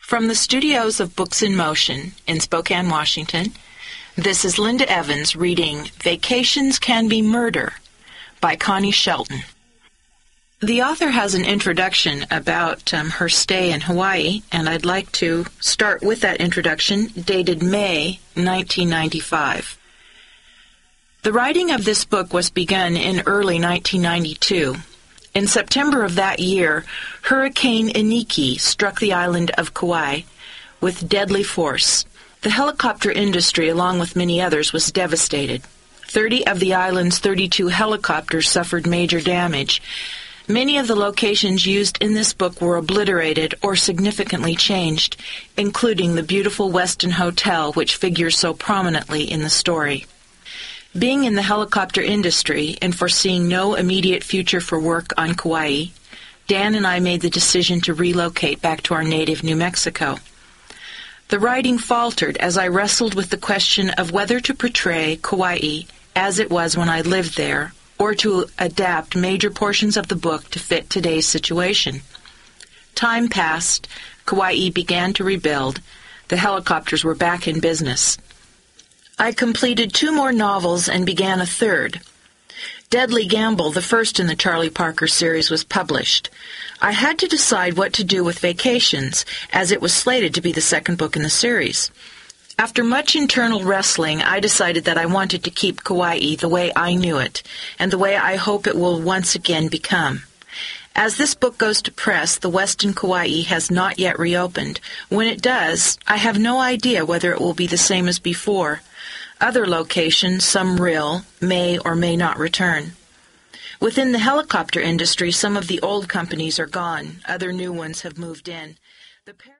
From the studios of Books in Motion in Spokane, Washington, this is Linda Evans reading Vacations Can Be Murder by Connie Shelton. The author has an introduction about her stay in Hawaii, and I'd like to start with that introduction, dated May 1995. The writing of this book was begun in early 1992. In September of that year, Hurricane Iniki struck the island of Kauai with deadly force. The helicopter industry, along with many others, was devastated. 30 of the island's 32 helicopters suffered major damage. Many of the locations used in this book were obliterated or significantly changed, including the beautiful Westin Hotel, which figures so prominently in the story. Being in the helicopter industry and foreseeing no immediate future for work on Kauai, Dan and I made the decision to relocate back to our native New Mexico. The writing faltered as I wrestled with the question of whether to portray Kauai as it was when I lived there, or to adapt major portions of the book to fit today's situation. Time passed, Kauai began to rebuild, the helicopters were back in business. I completed 2 more novels and began a third. Deadly Gamble, the first in the Charlie Parker series, was published. I had to decide what to do with Vacations, as it was slated to be the second book in the series. After much internal wrestling, I decided that I wanted to keep Kauai the way I knew it, and the way I hope it will once again become. As this book goes to press, the Westin Kauai has not yet reopened. When it does, I have no idea whether it will be the same as before. Other locations, some real, may or may not return. Within the helicopter industry, some of the old companies are gone. Other new ones have moved in.